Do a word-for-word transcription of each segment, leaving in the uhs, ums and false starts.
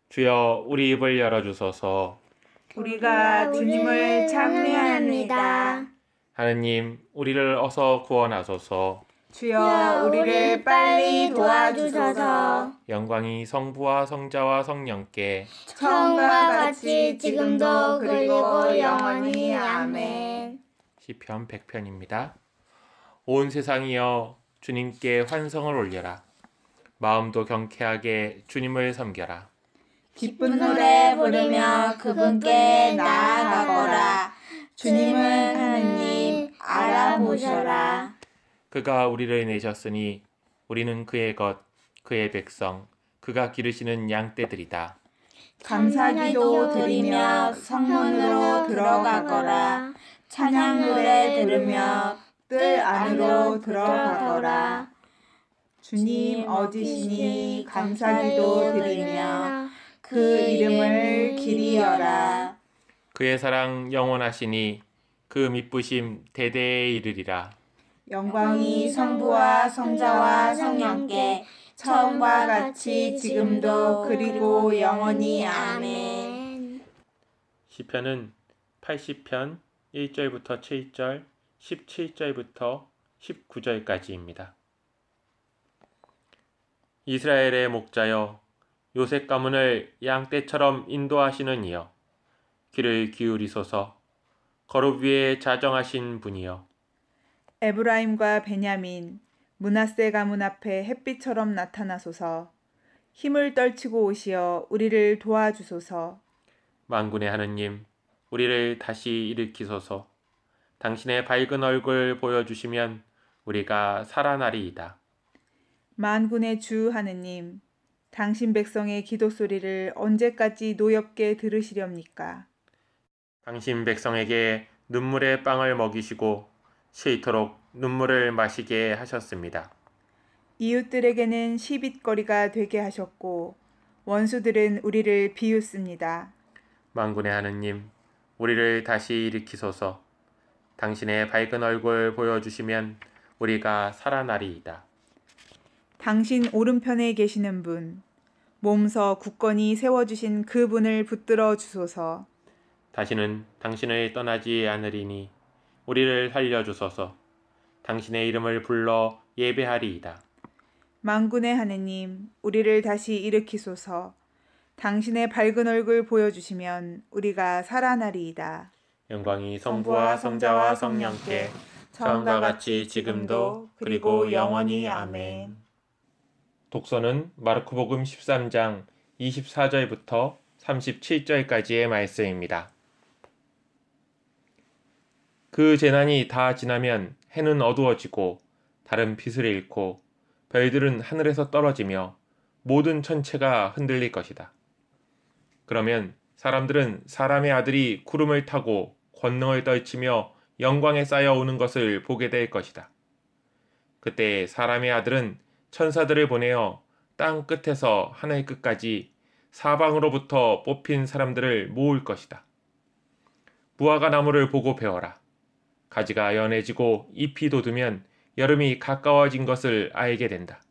주여 우리 입을 열어주소서. 우리가 주님을 찬미합니다. 하느님, 우리를 어서 구원하소서. 주여 우리를 빨리 도와주소서. 영광이 성부와 성자와 성령께 처음과 같이 지금도 그리고 영원히 아멘. 시편 백 편입니다. 온 세상이여 주님께 환성을 올려라. 마음도 경쾌하게 주님을 섬겨라. 기쁜 노래 부르며 그분께 나아가거라. 주님은 하느님 알아보셔라. 그가 우리를 내셨으니 우리는 그의 것, 그의 백성, 그가 기르시는 양떼들이다. 감사기도 드리며 성문으로 들어가거라. 찬양 노래 들으며 뜰 안으로 들어가거라. 주님 어디시니 감사기도 드리며 그 이름을 기리어라. 그의 사랑 영원하시니 그 미쁘심 대대에 이르리라. 영광이 성부와 성자와 성령께 처음과 같이 지금도 그리고 영원히 아멘. 시편은 팔십 편 일 절부터 칠 절, 십칠 절부터 십구 절까지입니다. 이스라엘의 목자여, 요셉 가문을 양떼처럼 인도하시는 이여, 귀를 기울이소서. 거룩 위에 자정하신 분이여, 에브라임과 베냐민, 므낫세 가문 앞에 햇빛처럼 나타나소서. 힘을 떨치고 오시어 우리를 도와주소서. 만군의 하느님, 우리를 다시 일으키소서. 당신의 밝은 얼굴 보여주시면 우리가 살아나리이다. 만군의 주 하느님, 당신 백성의 기도 소리를 언제까지 노엽게 들으시렵니까? 당신 백성에게 눈물의 빵을 먹이시고 싫도록 눈물을 마시게 하셨습니다. 이웃들에게는 시빗거리가 되게 하셨고 원수들은 우리를 비웃습니다. 만군의 하느님, 우리를 다시 일으키소서. 당신의 밝은 얼굴 보여주시면 우리가 살아나리이다. 당신 오른편에 계시는 분, 몸서 굳건히 세워주신 그 분을 붙들어 주소서. 다시는 당신을 떠나지 않으리니 우리를 살려주소서. 당신의 이름을 불러 예배하리이다. 만군의 하느님, 우리를 다시 일으키소서. 당신의 밝은 얼굴 보여주시면 우리가 살아나리이다. 영광이 성부와 성자와 성령께 처음과 같이 지금도 그리고 영원히 아멘. 독서는 마르코복음 십삼 장 이십사 절부터 삼십칠 절까지의 말씀입니다. 그 재난이 다 지나면 해는 어두워지고 달은 빛을 잃고 별들은 하늘에서 떨어지며 모든 천체가 흔들릴 것이다. 그러면 사람들은 사람의 아들이 구름을 타고 권능을 떨치며 영광에 쌓여오는 것을 보게 될 것이다. 그때 사람의 아들은 천사들을 보내어 땅 끝에서 하늘 끝까지 사방으로부터 뽑힌 사람들을 모을 것이다. 무화과 나무를 보고 배워라. 가지가 연해지고 잎이 돋으면 여름이 가까워진 것을 알게 된다.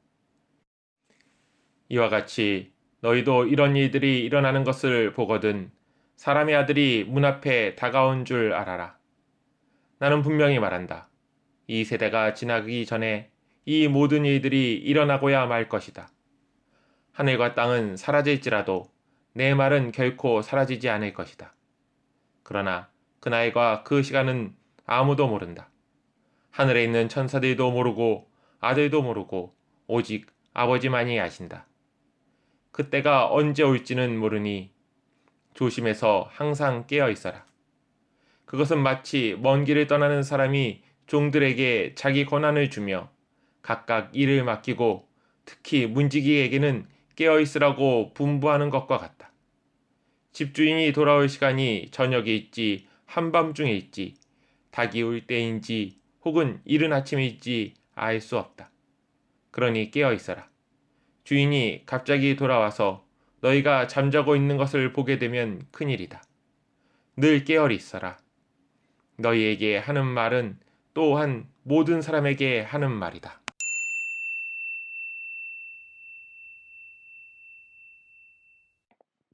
이와 같이 너희도 이런 일들이 일어나는 것을 보거든 사람의 아들이 문 앞에 다가온 줄 알아라. 나는 분명히 말한다. 이 세대가 지나기 전에 이 모든 일들이 일어나고야 말 것이다. 하늘과 땅은 사라질지라도 내 말은 결코 사라지지 않을 것이다. 그러나 그날과 그 시간은 아무도 모른다. 하늘에 있는 천사들도 모르고 아들도 모르고 오직 아버지만이 아신다. 그때가 언제 올지는 모르니 조심해서 항상 깨어 있어라. 그것은 마치 먼 길을 떠나는 사람이 종들에게 자기 권한을 주며 각각 일을 맡기고 특히 문지기에게는 깨어 있으라고 분부하는 것과 같다. 집주인이 돌아올 시간이 저녁일지 한밤중일지 닭이 울 때인지 혹은 이른 아침일지 알 수 없다. 그러니 깨어 있어라. 주인이 갑자기 돌아와서 너희가 잠자고 있는 것을 보게 되면 큰일이다. 늘 깨어리 있어라. 너희에게 하는 말은 또한 모든 사람에게 하는 말이다.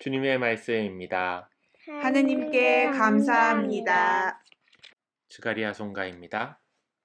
주님의 말씀입니다. 하느님께 감사합니다. 스가랴 송가입니다.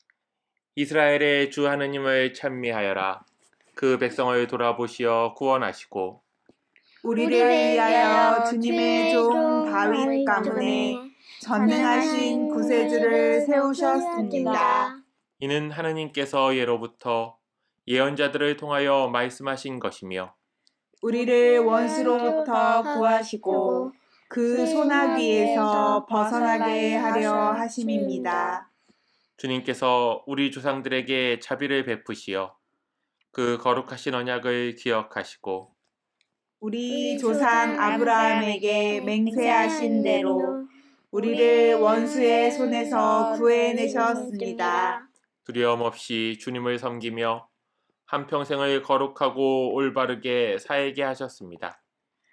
이스라엘의 주 하느님을 찬미하여라. 그 백성을 돌아보시어 구원하시고 우리를 위하여 주님의 종 다윗 가문에 전능하신 구세주를 세우셨습니다. 이는 하느님께서 예로부터 예언자들을 통하여 말씀하신 것이며 우리를 원수로부터 구하시고 그 소나기에서 벗어나게 하려 하심입니다. 주님께서 우리 조상들에게 자비를 베푸시어 그 거룩하신 언약을 기억하시고 우리 조상 아브라함에게 맹세하신 대로 우리를 원수의 손에서 구해내셨습니다. 두려움 없이 주님을 섬기며 한평생을 거룩하고 올바르게 살게 하셨습니다.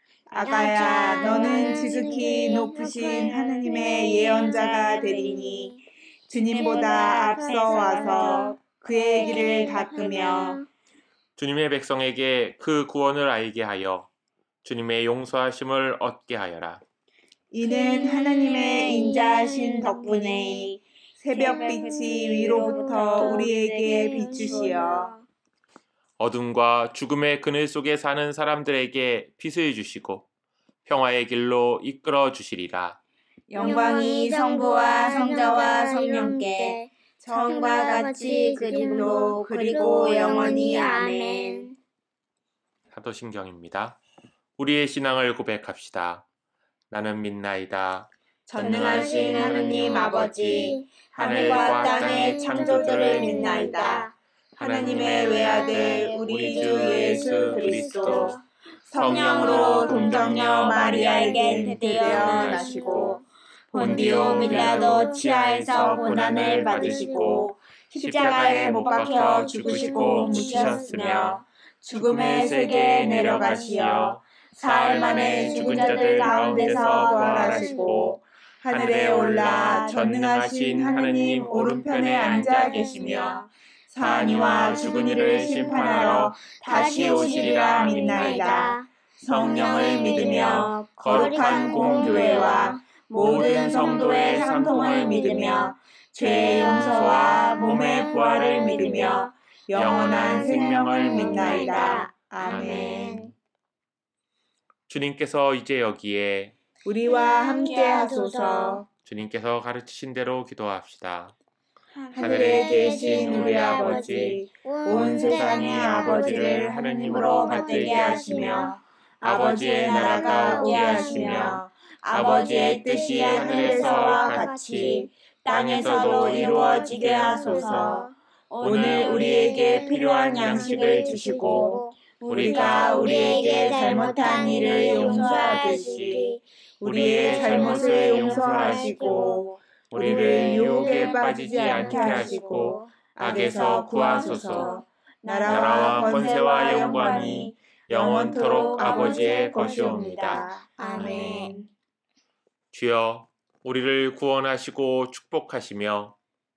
아가야, 너는 지극히 높으신 하느님의 예언자가 되리니 주님보다 앞서 와서 그의 길을 닦으며 주님의 백성에게 그 구원을 알게 하여 주님의 용서하심을 얻게 하여라. 이는 하나님의 인자하신 덕분에 새벽빛이 위로부터 우리에게 비추시어 어둠과 죽음의 그늘 속에 사는 사람들에게 빛을 주시고 평화의 길로 이끌어 주시리라. 영광이 성부와 성자와 성령께 처음과 같이 그림도 그리고 영원히 아멘. 사도신경입니다. 우리의 신앙을 고백합시다. 나는 믿나이다. 전능하신 하느님 아버지, 하늘과 땅의 창조주를 믿나이다. 하나님의 외아들 우리 주 예수 그리스도 성령으로 동정녀 마리아에게 태어나시고 본디오 빌라도 치하에서 고난을 받으시고 십자가에 못 박혀 죽으시고 묻히셨으며 죽음의 세계에 내려가시어 사흘 만에 죽은 자들 가운데서 부활하시고 하늘에 올라 전능하신 하느님 오른편에 앉아 계시며 사니와 죽은 이를 심판하러 다시 오시리라 믿나이다. 성령을 믿으며 거룩한 공교회와 모든 성도의 상통을 믿으며 죄의 용서와 몸의 부활을 믿으며 영원한 생명을 믿나이다. 아멘. 주님께서 이제 여기에 우리와 함께 하소서. 주님께서 가르치신 대로 기도합시다. 하늘에 계신 우리 아버지, 온 세상의 아버지를 하느님으로 받들게 하시며 아버지의 나라가 오게 하시며 아버지의 뜻이 하늘에서와 같이 땅에서도 이루어지게 하소서. 오늘 우리에게 필요한 양식을 주시고 우리가 우리에게 잘못한 일을 용서하듯이 우리의 잘못을 용서하시고 우리를 유혹에 빠지지 않게 하시고 악에서 구하소서. 나라와 권세와 영광이 영원토록 아버지의 것이옵니다. 아멘. 주여 우리를 구원하시고 축복하시며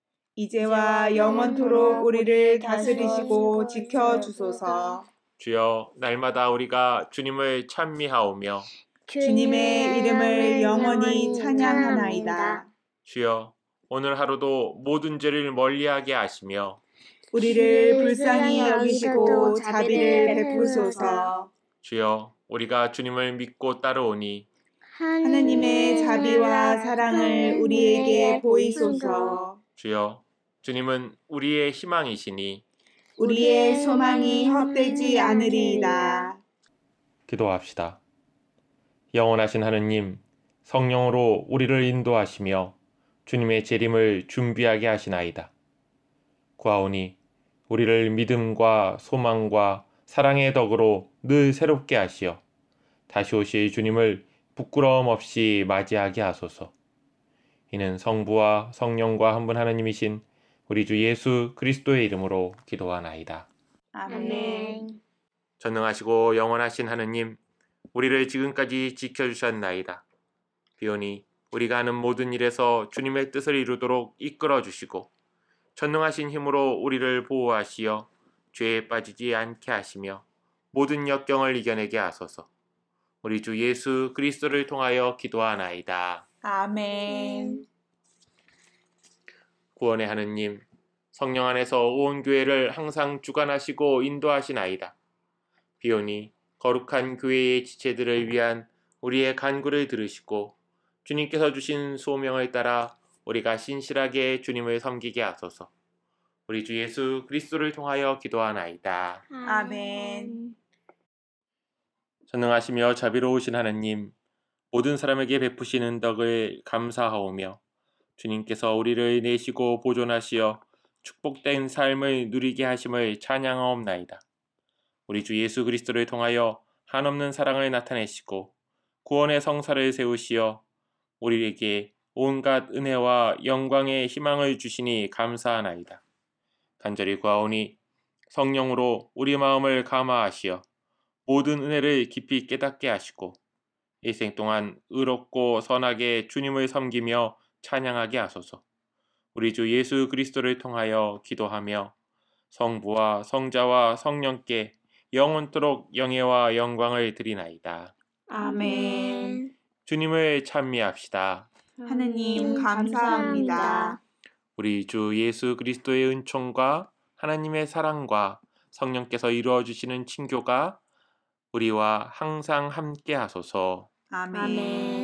이제와 영원토록 우리를 다스리시고 지켜주소서. 주여 날마다 우리가 주님을 찬미하오며 주님의 이름을 영원히 찬양하나이다. 주여 오늘 하루도 모든 죄를 멀리하게 하시며 우리를 불쌍히 여기시고 자비를 베푸소서. 주여 우리가 주님을 믿고 따르오니 하느님의 자비와 사랑을 우리에게 보이소서. 주여 주님은 우리의 희망이시니 우리의 소망이 헛되지 않으리이다. 기도합시다. 영원하신 하느님, 성령으로 우리를 인도하시며 주님의 재림을 준비하게 하시나이다. 구하오니 우리를 믿음과 소망과 사랑의 덕으로 늘 새롭게 하시어 다시 오실 주님을 부끄러움 없이 맞이하게 하소서. 이는 성부와 성령과 한 분 하느님이신 우리 주 예수 그리스도의 이름으로 기도하나이다. 아멘. 전능하시고 영원하신 하느님, 우리를 지금까지 지켜주셨나이다. 비오니 우리가 하는 모든 일에서 주님의 뜻을 이루도록 이끌어 주시고 전능하신 힘으로 우리를 보호하시어 죄에 빠지지 않게 하시며 모든 역경을 이겨내게 하소서. 우리 주 예수 그리스도를 통하여 기도하나이다. 아멘. 구원의 하느님, 성령 안에서 온 교회를 항상 주관하시고 인도하시나이다. 비오니 거룩한 교회의 지체들을 위한 우리의 간구를 들으시고 주님께서 주신 소명을 따라 우리가 신실하게 주님을 섬기게 하소서. 우리 주 예수 그리스도를 통하여 기도하나이다. 아멘. 전능하시며 자비로우신 하느님, 모든 사람에게 베푸시는 덕을 감사하오며 주님께서 우리를 내시고 보존하시어 축복된 삶을 누리게 하심을 찬양하옵나이다. 우리 주 예수 그리스도를 통하여 한없는 사랑을 나타내시고 구원의 성사를 세우시어 우리에게 온갖 은혜와 영광의 희망을 주시니 감사하나이다. 간절히 구하오니 성령으로 우리 마음을 감화하시어 모든 은혜를 깊이 깨닫게 하시고 일생 동안 의롭고 선하게 주님을 섬기며 찬양하게 하소서. 우리 주 예수 그리스도를 통하여 기도하며 성부와 성자와 성령께 영원토록 영예와 영광을 드리나이다. 아멘. 주님을 찬미합시다. 하느님 감사합니다. 우리 주 예수 그리스도의 은총과 하나님의 사랑과 성령께서 이루어 주시는 친교가 우리와 항상 함께 하소서. 아멘. 아멘.